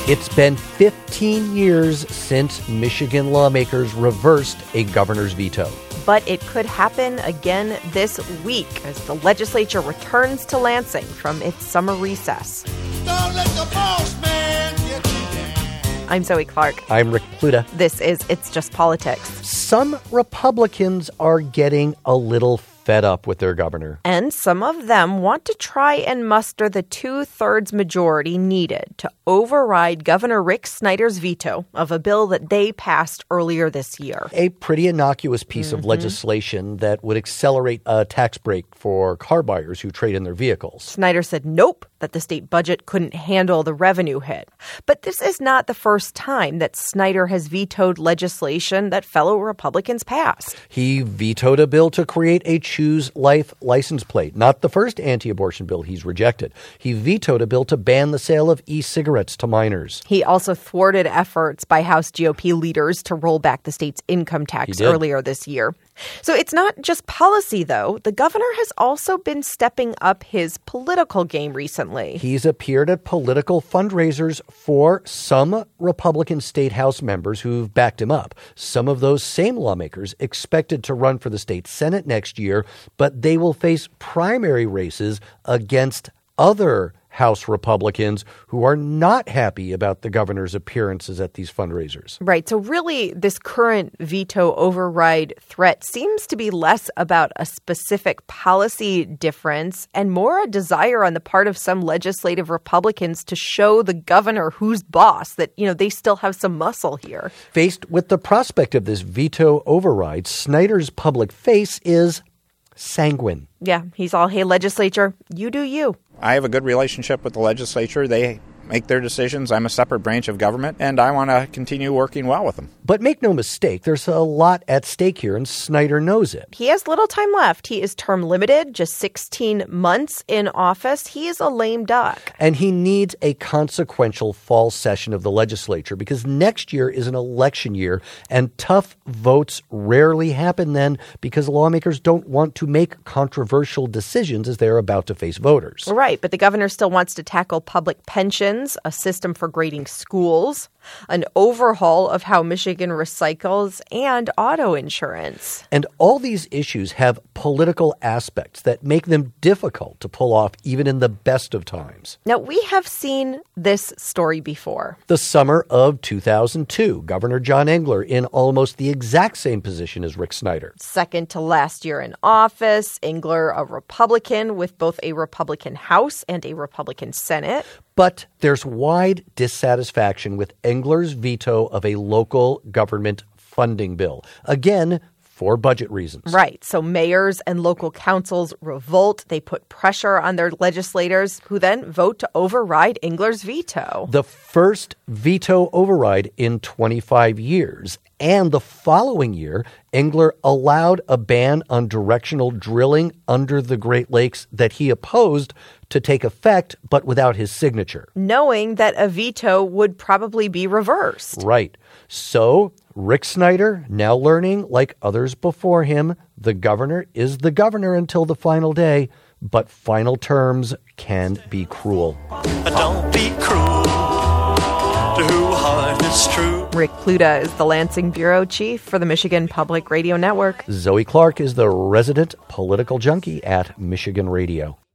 It's been 15 years since Michigan lawmakers reversed a governor's veto. But it could happen again this week as the legislature returns to Lansing from its summer recess. Don't let the boss man get you down. I'm Zoe Clark. I'm Rick Pluta. This is It's Just Politics. Some Republicans are getting a little fed up with their governor. And some of them want to try and muster the 2/3 majority needed to override Governor Rick Snyder's veto of a bill that they passed earlier this year. A pretty innocuous piece of legislation that would accelerate a tax break for car buyers who trade in their vehicles. Snyder said nope, that the state budget couldn't handle the revenue hit. But this is not the first time that Snyder has vetoed legislation that fellow Republicans passed. He vetoed a bill to create a Choose Life license plate, not the first anti-abortion bill he's rejected. He vetoed a bill to ban the sale of e-cigarettes to minors. He also thwarted efforts by House GOP leaders to roll back the state's income tax earlier this year. So it's not just policy, though. The governor has also been stepping up his political game recently. He's appeared at political fundraisers for some Republican state House members who've backed him up. Some of those same lawmakers expected to run for the state Senate next year, but they will face primary races against other House Republicans who are not happy about the governor's appearances at these fundraisers. Right. So really, this current veto override threat seems to be less about a specific policy difference and more a desire on the part of some legislative Republicans to show the governor who's boss, that, they still have some muscle here. Faced with the prospect of this veto override, Snyder's public face is sanguine. Yeah, he's all, hey, legislature, you do you. I have a good relationship with the legislature. They make their decisions. I'm a separate branch of government, and I want to continue working well with them. But make no mistake, there's a lot at stake here, and Snyder knows it. He has little time left. He is term limited, just 16 months in office. He is a lame duck. And he needs a consequential fall session of the legislature because next year is an election year, and tough votes rarely happen then because lawmakers don't want to make controversial decisions as they're about to face voters. Right, but the governor still wants to tackle public pensions, a system for grading schools, an overhaul of how Michigan recycles, and auto insurance. And all these issues have political aspects that make them difficult to pull off even in the best of times. Now, we have seen this story before. The summer of 2002, Governor John Engler in almost the exact same position as Rick Snyder. Second to last year in office, Engler a Republican with both a Republican House and a Republican Senate. But there's wide dissatisfaction with Engler's veto of a local government funding bill. Again, for budget reasons. Right. So mayors and local councils revolt. They put pressure on their legislators who then vote to override Engler's veto. The first veto override in 25 years. And the following year, Engler allowed a ban on directional drilling under the Great Lakes that he opposed to take effect, but without his signature. Knowing that a veto would probably be reversed. Right. So Rick Snyder, now learning, like others before him, the governor is the governor until the final day, but final terms can be cruel. Don't be cruel to who heart is true. Rick Pluta is the Lansing bureau chief for the Michigan Public Radio Network. Zoe Clark is the resident political junkie at Michigan Radio.